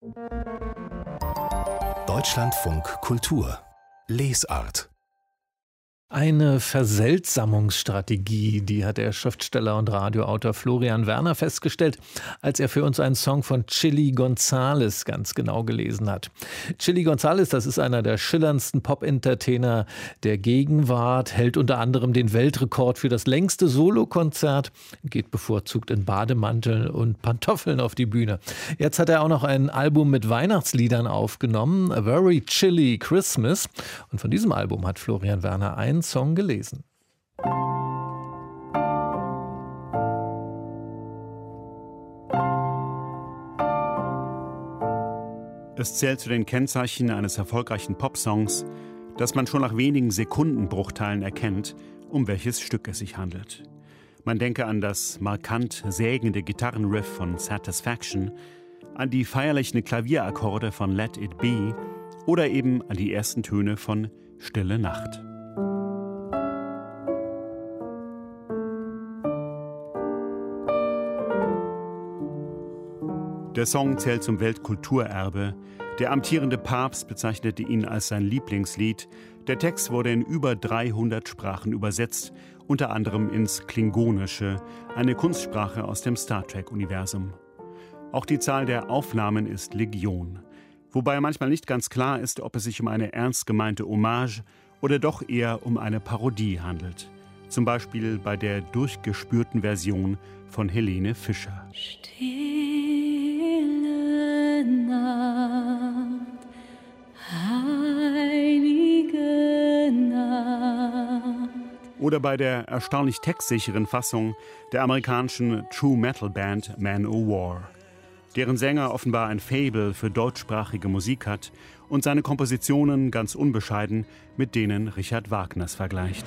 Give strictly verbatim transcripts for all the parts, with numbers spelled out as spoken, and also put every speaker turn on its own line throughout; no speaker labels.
Deutschlandfunk Kultur Lesart.
Eine Verseltsamungsstrategie, die hat der Schriftsteller und Radioautor Florian Werner festgestellt, als er für uns einen Song von Chilly Gonzales ganz genau gelesen hat. Chilly Gonzales, das ist einer der schillerndsten Pop-Entertainer der Gegenwart, hält unter anderem den Weltrekord für das längste Solokonzert, geht bevorzugt in Bademanteln und Pantoffeln auf die Bühne. Jetzt hat er auch noch ein Album mit Weihnachtsliedern aufgenommen, A Very Chilly Christmas. Und von diesem Album hat Florian Werner einen Song gelesen.
Es zählt zu den Kennzeichen eines erfolgreichen Popsongs, dass man schon nach wenigen Sekundenbruchteilen erkennt, um welches Stück es sich handelt. Man denke an das markant sägende Gitarrenriff von Satisfaction, an die feierlichen Klavierakkorde von Let It Be oder eben an die ersten Töne von Stille Nacht. Der Song zählt zum Weltkulturerbe. Der amtierende Papst bezeichnete ihn als sein Lieblingslied. Der Text wurde in über dreihundert Sprachen übersetzt, unter anderem ins Klingonische, eine Kunstsprache aus dem Star-Trek-Universum. Auch die Zahl der Aufnahmen ist Legion. Wobei manchmal nicht ganz klar ist, ob es sich um eine ernst gemeinte Hommage oder doch eher um eine Parodie handelt. Zum Beispiel bei der durchgespürten Version von Helene Fischer.
Nacht, heilige Nacht.
Oder bei der erstaunlich textsicheren Fassung der amerikanischen True Metal Band Man O' War, deren Sänger offenbar ein Faible für deutschsprachige Musik hat und seine Kompositionen ganz unbescheiden mit denen Richard Wagners vergleicht.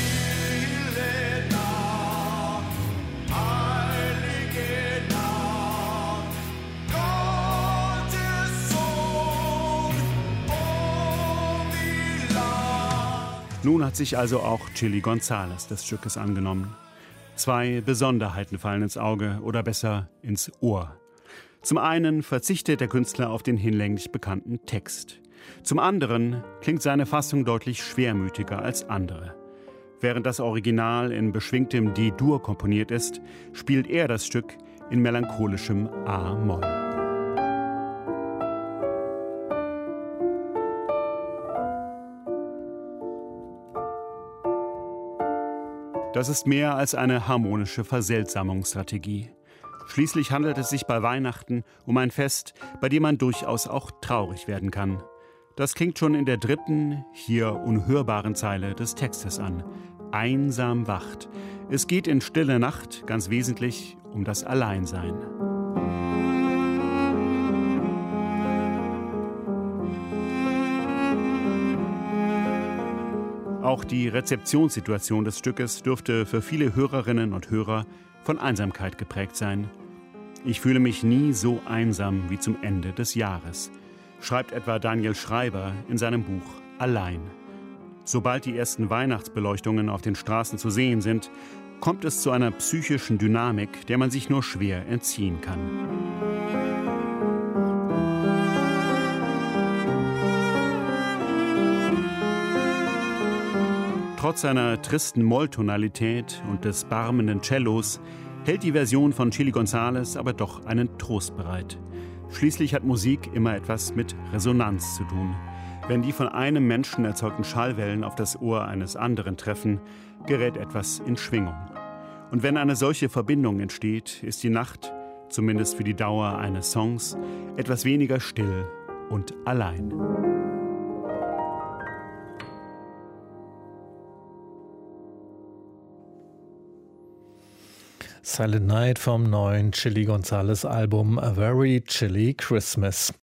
Nun hat sich also auch Chilly Gonzales des Stückes angenommen. Zwei Besonderheiten fallen ins Auge oder besser ins Ohr. Zum einen verzichtet der Künstler auf den hinlänglich bekannten Text. Zum anderen klingt seine Fassung deutlich schwermütiger als andere. Während das Original in beschwingtem D-Dur komponiert ist, spielt er das Stück in melancholischem A-Moll. Das ist mehr als eine harmonische Verseltsamungsstrategie. Schließlich handelt es sich bei Weihnachten um ein Fest, bei dem man durchaus auch traurig werden kann. Das klingt schon in der dritten, hier unhörbaren Zeile des Textes an. Einsam wacht. Es geht in Stille Nacht ganz wesentlich um das Alleinsein. Auch die Rezeptionssituation des Stückes dürfte für viele Hörerinnen und Hörer von Einsamkeit geprägt sein. Ich fühle mich nie so einsam wie zum Ende des Jahres, schreibt etwa Daniel Schreiber in seinem Buch Allein. Sobald die ersten Weihnachtsbeleuchtungen auf den Straßen zu sehen sind, kommt es zu einer psychischen Dynamik, der man sich nur schwer entziehen kann. Trotz seiner tristen Molltonalität und des barmenden Cellos hält die Version von Chilly Gonzales aber doch einen Trost bereit. Schließlich hat Musik immer etwas mit Resonanz zu tun. Wenn die von einem Menschen erzeugten Schallwellen auf das Ohr eines anderen treffen, gerät etwas in Schwingung. Und wenn eine solche Verbindung entsteht, ist die Nacht, zumindest für die Dauer eines Songs, etwas weniger still und allein.
Silent Night vom neuen Chilly Gonzales Album A Very Chilly Christmas.